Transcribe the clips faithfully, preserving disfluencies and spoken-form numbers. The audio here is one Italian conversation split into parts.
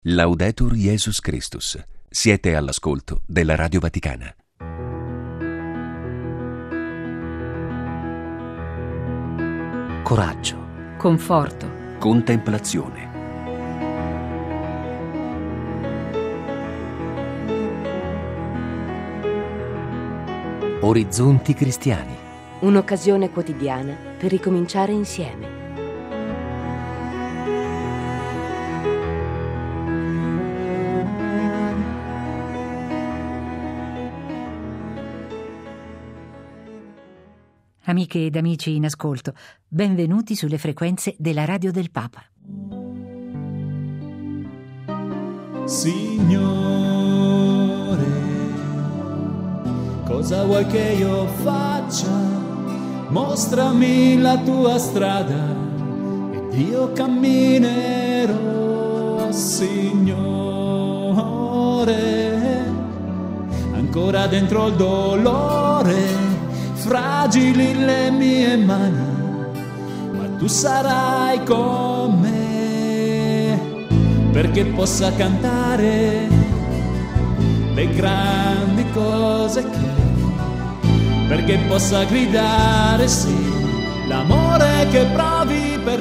Laudetur Jesus Christus. Siete all'ascolto della Radio Vaticana. Coraggio, conforto, Contemplazione. orizzonti cristiani. un'occasione quotidiana per ricominciare insieme. Amiche ed amici in ascolto, benvenuti sulle frequenze della Radio del Papa. Signore, cosa vuoi che io faccia? Mostrami la tua strada ed io camminerò, Signore. Ancora dentro il dolore, fragili le mie mani, ma tu sarai con me, perché possa cantare le grandi cose che, perché possa gridare sì, l'amore che provi per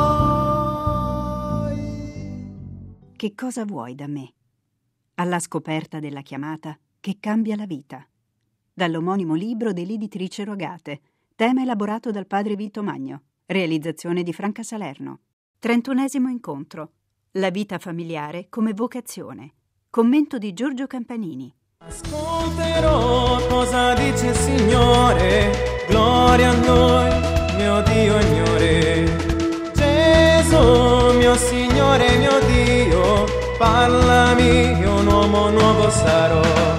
noi. Che cosa vuoi da me? Alla scoperta della chiamata che cambia la vita. Dall'omonimo libro dell'editrice Rogate, tema elaborato dal padre Vito Magno, realizzazione di Franca Salerno. trentunesimo incontro. La vita familiare come vocazione. Commento di Giorgio Campanini. Ascolterò cosa dice il Signore, gloria a noi, mio Dio e mio Re. Gesù, mio Signore, mio Dio, parlami, io un uomo nuovo sarò.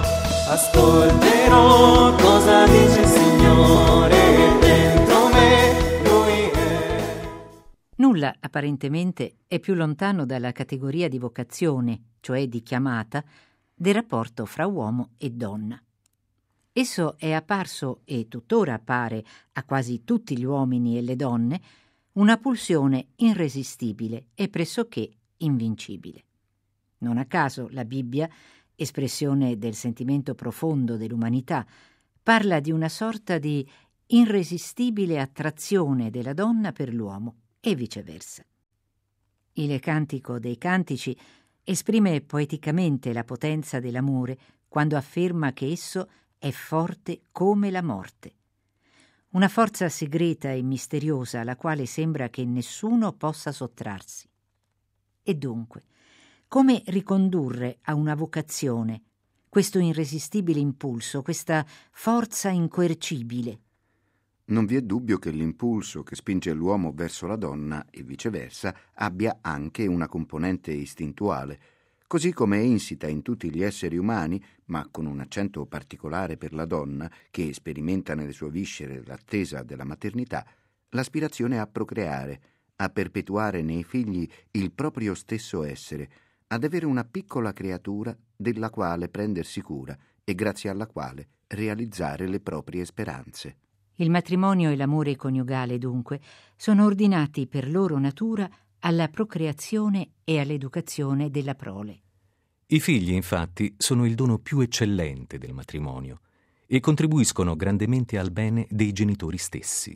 Ascolterò cosa dice il Signore, dentro me Lui è. Nulla, apparentemente, è più lontano dalla categoria di vocazione, cioè di chiamata, del rapporto fra uomo e donna. Esso è apparso, e tuttora appare, a quasi tutti gli uomini e le donne, una pulsione irresistibile e pressoché invincibile. Non a caso la Bibbia, espressione del sentimento profondo dell'umanità, parla di una sorta di irresistibile attrazione della donna per l'uomo e viceversa. Il Cantico dei Cantici esprime poeticamente la potenza dell'amore quando afferma che esso è forte come la morte. Una forza segreta e misteriosa alla quale sembra che nessuno possa sottrarsi. E dunque, come ricondurre a una vocazione questo irresistibile impulso, questa forza incoercibile? Non vi è dubbio che l'impulso che spinge l'uomo verso la donna e viceversa abbia anche una componente istintuale, così come è insita in tutti gli esseri umani, ma con un accento particolare per la donna, che sperimenta nelle sue viscere l'attesa della maternità, l'aspirazione a procreare, a perpetuare nei figli il proprio stesso essere, ad avere una piccola creatura della quale prendersi cura e grazie alla quale realizzare le proprie speranze. Il matrimonio e l'amore coniugale, dunque, sono ordinati per loro natura alla procreazione e all'educazione della prole. I figli, infatti, sono il dono più eccellente del matrimonio e contribuiscono grandemente al bene dei genitori stessi.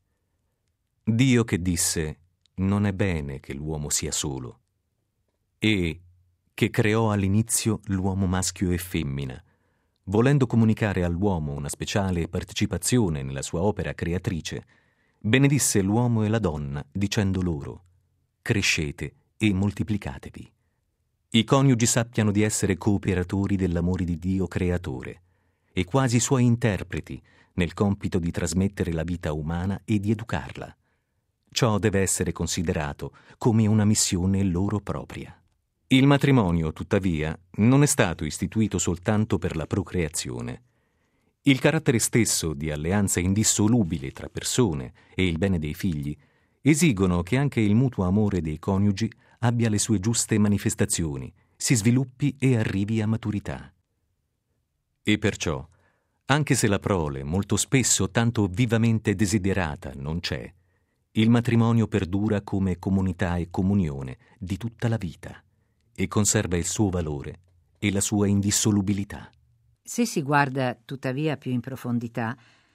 Dio che disse: «Non è bene che l'uomo sia solo», e che creò all'inizio l'uomo maschio e femmina, volendo comunicare all'uomo una speciale partecipazione nella sua opera creatrice, benedisse l'uomo e la donna dicendo loro: «Crescete e moltiplicatevi». I coniugi sappiano di essere cooperatori dell'amore di Dio creatore e quasi suoi interpreti nel compito di trasmettere la vita umana e di educarla. Ciò deve essere considerato come una missione loro propria. Il matrimonio, tuttavia, non è stato istituito soltanto per la procreazione. Il carattere stesso di alleanza indissolubile tra persone e il bene dei figli esigono che anche il mutuo amore dei coniugi abbia le sue giuste manifestazioni, si sviluppi e arrivi a maturità. E perciò, anche se la prole, molto spesso tanto vivamente desiderata, non c'è, il matrimonio perdura come comunità e comunione di tutta la vita. e conserva il suo valore e la sua indissolubilità. Se si guarda tuttavia più in profondità,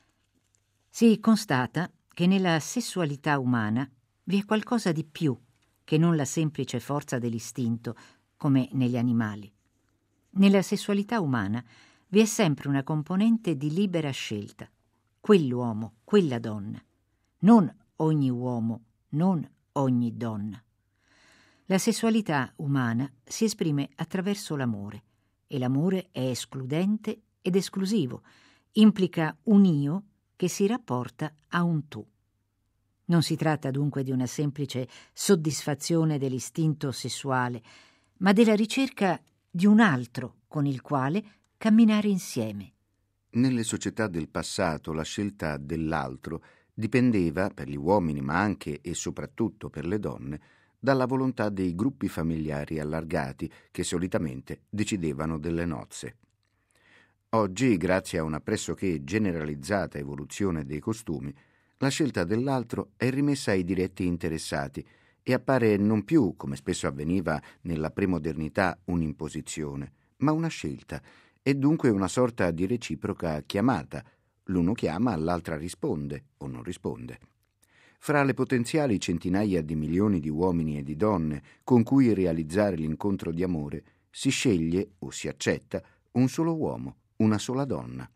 si constata che nella sessualità umana vi è qualcosa di più che non la semplice forza dell'istinto, come negli animali. Nella sessualità umana vi è sempre una componente di libera scelta, quell'uomo, quella donna, non ogni uomo, non ogni donna. La sessualità umana si esprime attraverso l'amore, e l'amore è escludente ed esclusivo, implica un io che si rapporta a un tu. Non si tratta dunque di una semplice soddisfazione dell'istinto sessuale, ma della ricerca di un altro con il quale camminare insieme. Nelle società del passato la scelta dell'altro dipendeva, per gli uomini ma anche e soprattutto per le donne, dalla volontà dei gruppi familiari allargati che solitamente decidevano delle nozze. Oggi, grazie a una pressoché generalizzata evoluzione dei costumi, la scelta dell'altro è rimessa ai diretti interessati e appare non più, come spesso avveniva nella premodernità, un'imposizione, ma una scelta, e dunque una sorta di reciproca chiamata. L'uno chiama, l'altra risponde o non risponde. Fra le potenziali centinaia di milioni di uomini e di donne con cui realizzare l'incontro di amore, si sceglie o si accetta un solo uomo, una sola donna.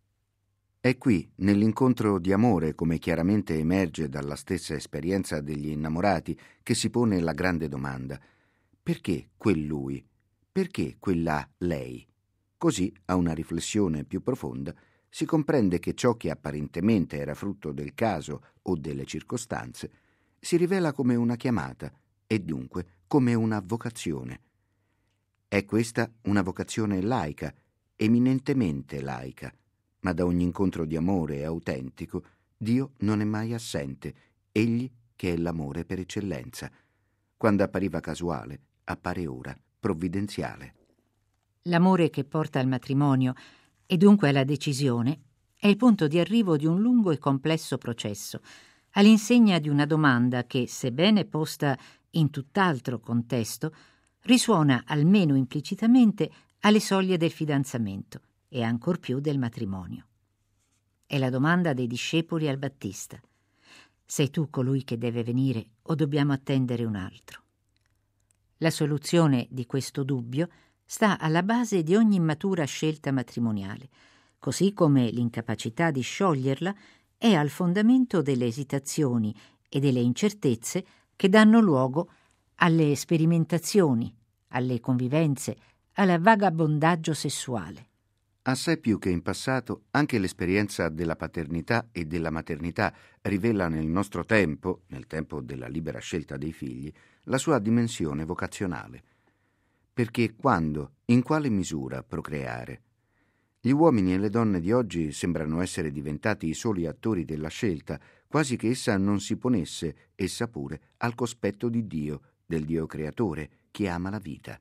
È qui, nell'incontro di amore, come chiaramente emerge dalla stessa esperienza degli innamorati, che si pone la grande domanda: perché quel lui? Perché quella lei? Così, a una riflessione più profonda, si comprende che ciò che apparentemente era frutto del caso o delle circostanze si rivela come una chiamata e dunque come una vocazione. È questa una vocazione laica, eminentemente laica, ma da ogni incontro di amore autentico Dio non è mai assente, egli che è l'amore per eccellenza. Quando appariva casuale, appare ora provvidenziale. L'amore che porta al matrimonio e dunque alla decisione è il punto di arrivo di un lungo e complesso processo, all'insegna di una domanda che, sebbene posta in tutt'altro contesto, risuona almeno implicitamente alle soglie del fidanzamento e ancor più del matrimonio. È la domanda dei discepoli al Battista: sei tu colui che deve venire o dobbiamo attendere un altro? La soluzione di questo dubbio sta alla base di ogni immatura scelta matrimoniale, così come l'incapacità di scioglierla è al fondamento delle esitazioni e delle incertezze che danno luogo alle sperimentazioni, alle convivenze, al vagabondaggio sessuale. Assai più che in passato, anche l'esperienza della paternità e della maternità rivela nel nostro tempo, nel tempo della libera scelta dei figli, la sua dimensione vocazionale. Perché quando, in quale misura procreare? Gli uomini e le donne di oggi sembrano essere diventati i soli attori della scelta, quasi che essa non si ponesse, essa pure, al cospetto di Dio, del Dio creatore, che ama la vita.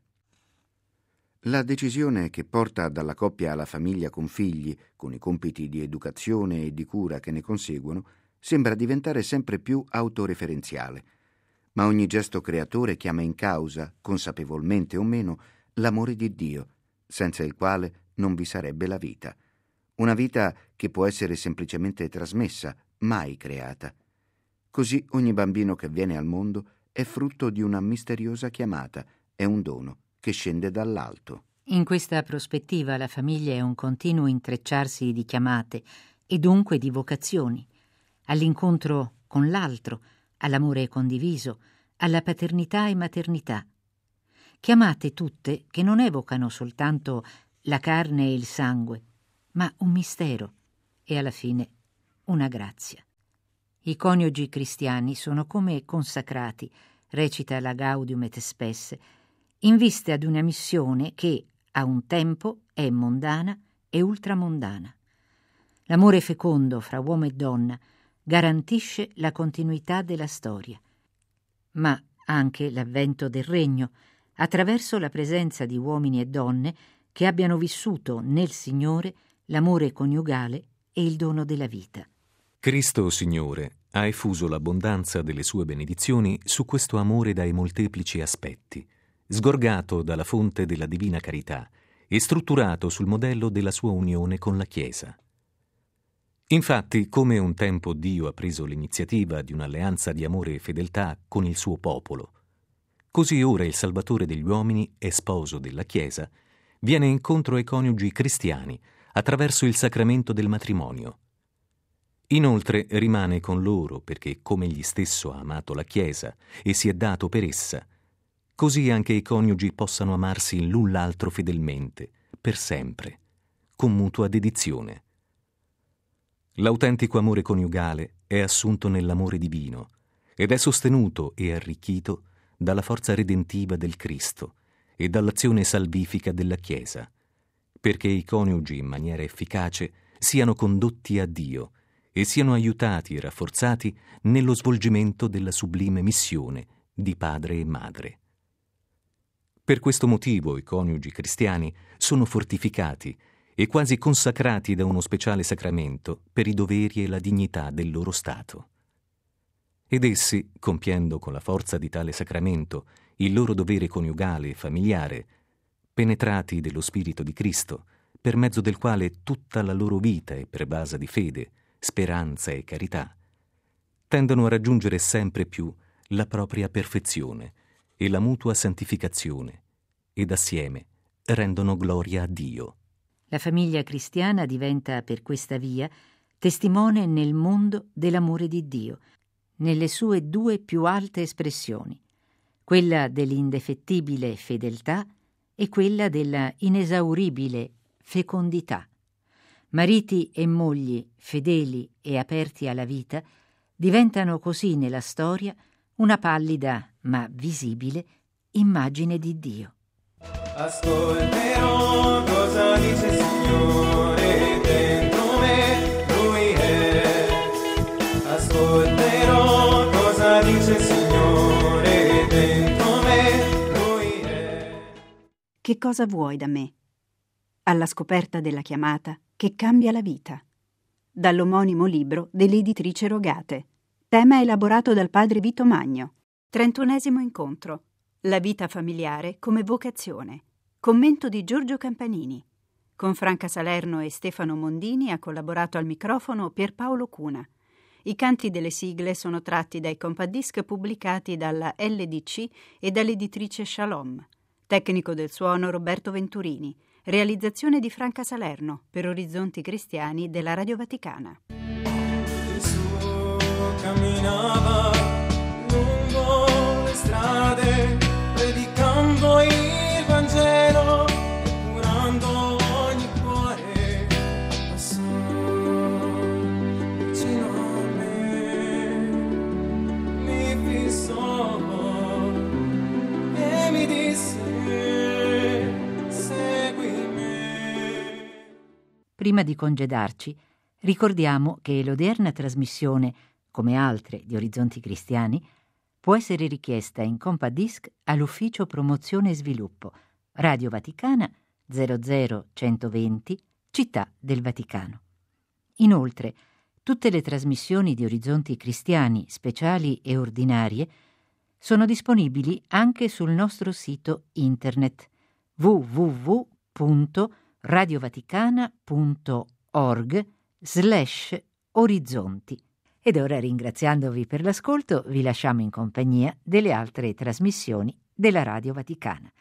La decisione che porta dalla coppia alla famiglia con figli, con i compiti di educazione e di cura che ne conseguono, sembra diventare sempre più autoreferenziale. Ma ogni gesto creatore chiama in causa, consapevolmente o meno, l'amore di Dio, senza il quale non vi sarebbe la vita. Una vita che può essere semplicemente trasmessa, mai creata. Così ogni bambino che viene al mondo è frutto di una misteriosa chiamata, è un dono che scende dall'alto. In questa prospettiva la famiglia è un continuo intrecciarsi di chiamate e dunque di vocazioni, all'incontro con l'altro, all'amore condiviso, alla paternità e maternità. Chiamate tutte che non evocano soltanto la carne e il sangue, ma un mistero e alla fine una grazia. I coniugi cristiani sono come consacrati, recita la Gaudium et Spes, in vista ad una missione che a un tempo è mondana e ultramondana. L'amore fecondo fra uomo e donna garantisce la continuità della storia, ma anche l'avvento del regno attraverso la presenza di uomini e donne che abbiano vissuto nel Signore l'amore coniugale e il dono della vita. Cristo Signore ha effuso l'abbondanza delle sue benedizioni su questo amore dai molteplici aspetti, sgorgato dalla fonte della divina carità e strutturato sul modello della sua unione con la Chiesa. Infatti, come un tempo Dio ha preso l'iniziativa di un'alleanza di amore e fedeltà con il suo popolo, così ora il Salvatore degli uomini e sposo della Chiesa viene incontro ai coniugi cristiani attraverso il sacramento del matrimonio. Inoltre rimane con loro perché, come egli stesso ha amato la Chiesa e si è dato per essa, così anche i coniugi possano amarsi l'un l'altro fedelmente, per sempre, con mutua dedizione. L'autentico amore coniugale è assunto nell'amore divino ed è sostenuto e arricchito dalla forza redentiva del Cristo e dall'azione salvifica della Chiesa, perché i coniugi in maniera efficace siano condotti a Dio e siano aiutati e rafforzati nello svolgimento della sublime missione di padre e madre. Per questo motivo i coniugi cristiani sono fortificati e quasi consacrati da uno speciale sacramento per i doveri e la dignità del loro stato. Ed essi, compiendo con la forza di tale sacramento il loro dovere coniugale e familiare, penetrati dello Spirito di Cristo, per mezzo del quale tutta la loro vita è pervasa di fede, speranza e carità, tendono a raggiungere sempre più la propria perfezione e la mutua santificazione, ed assieme rendono gloria a Dio. La famiglia cristiana diventa per questa via testimone nel mondo dell'amore di Dio, nelle sue due più alte espressioni, quella dell'indefettibile fedeltà e quella della inesauribile fecondità. Mariti e mogli fedeli e aperti alla vita diventano così nella storia una pallida ma visibile immagine di Dio. Ascolterò cosa dice il Signore dentro me, Lui è. Ascolterò cosa dice il Signore dentro me, Lui è. Che cosa vuoi da me? Alla scoperta della chiamata che cambia la vita. Dall'omonimo libro dell'editrice Rogate. Tema elaborato dal padre Vito Magno. trentunesimo incontro. La vita familiare come vocazione. Commento di Giorgio Campanini. Con Franca Salerno e Stefano Mondini ha collaborato al microfono Pierpaolo Cuna. I canti delle sigle sono tratti dai compact-disc pubblicati dalla L D C e dall'editrice Shalom. Tecnico del suono Roberto Venturini. Realizzazione di Franca Salerno per Orizzonti Cristiani della Radio Vaticana. Gesù camminava lungo le strade, predicando il Vangelo e curando ogni cuore. Passò vicino a me, mi fissò e mi disse: Prima di congedarci, ricordiamo che l'odierna trasmissione, come altre di Orizzonti Cristiani, può essere richiesta in compact disc all'Ufficio Promozione e Sviluppo, Radio Vaticana zero zero centoventi, Città del Vaticano. Inoltre, tutte le trasmissioni di Orizzonti Cristiani, speciali e ordinarie, sono disponibili anche sul nostro sito internet w w w punto radiovaticana punto org slash orizzonti. Ed ora, ringraziandovi per l'ascolto, vi lasciamo in compagnia delle altre trasmissioni della Radio Vaticana.